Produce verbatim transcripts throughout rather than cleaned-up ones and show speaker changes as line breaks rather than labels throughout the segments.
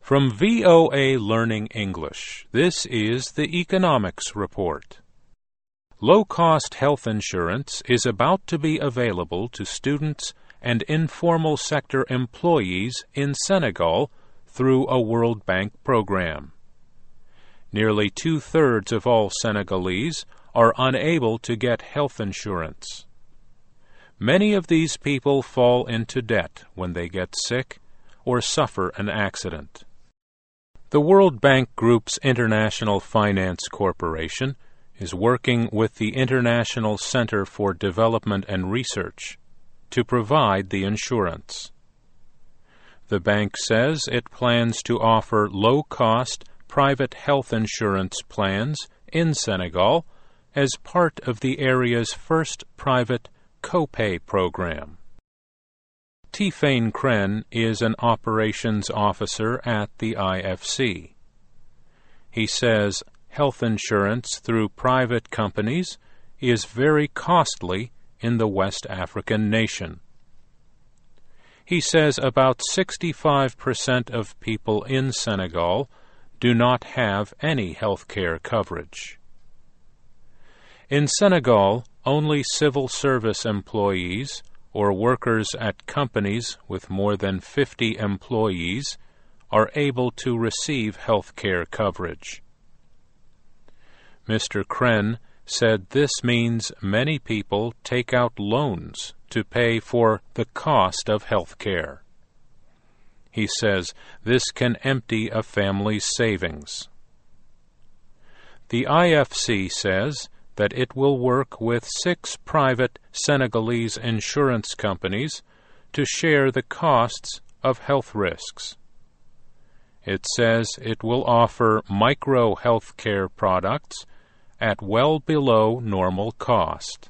From V O A Learning English, this is the Economics Report. Low-cost health insurance is about to be available to students and informal sector employees in Senegal through a World Bank program. Nearly two-thirds of all Senegalese are unable to get health insurance. Many of these people fall into debt when they get sick or suffer an accident. The World Bank Group's International Finance Corporation is working with the International Center for Development and Research to provide the insurance. The bank says it plans to offer low-cost private health insurance plans in Senegal as part of the area's first private copay program. Tifane Kren is an operations officer at the I F C. He says health insurance through private companies is very costly in the West African nation. He says about sixty-five percent of people in Senegal do not have any health care coverage. In Senegal, only civil service employees or workers at companies with more than fifty employees are able to receive health care coverage. Mister Kren said this means many people take out loans to pay for the cost of health care. He says this can empty a family's savings. The I F C says that it will work with six private Senegalese insurance companies to share the costs of health risks. It says it will offer micro health care products at well below normal cost.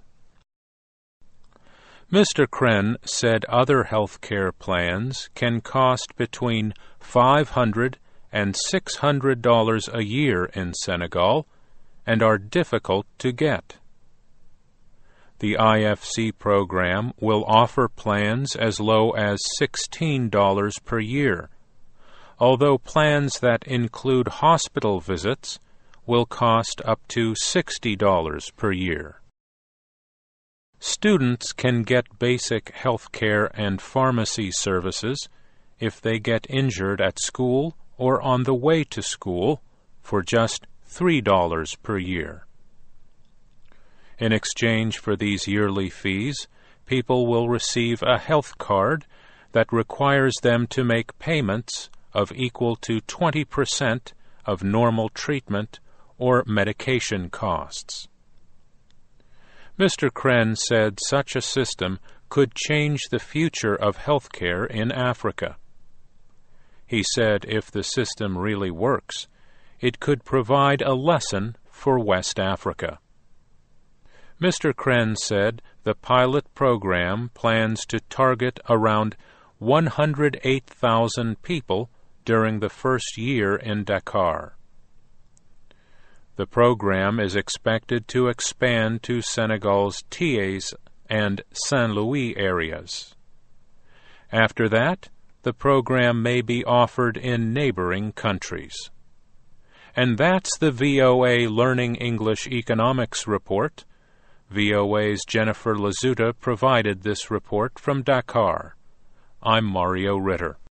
Mister Kren said other health care plans can cost between five hundred dollars and six hundred dollars a year in Senegal and are difficult to get. The I F C program will offer plans as low as sixteen dollars per year, although plans that include hospital visits will cost up to sixty dollars per year. Students can get basic health care and pharmacy services if they get injured at school or on the way to school for just three dollars per year. In exchange for these yearly fees, people will receive a health card that requires them to make payments of equal to twenty percent of normal treatment or medication costs. Mister Kren said such a system could change the future of health care in Africa. He said if the system really works, it could provide a lesson for West Africa. Mister Kren said the pilot program plans to target around one hundred eight thousand people during the first year in Dakar. The program is expected to expand to Senegal's Thiès and Saint-Louis areas. After that, the program may be offered in neighboring countries. And that's the V O A Learning English Economics Report. V O A's Jennifer Lazuta provided this report from Dakar. I'm Mario Ritter.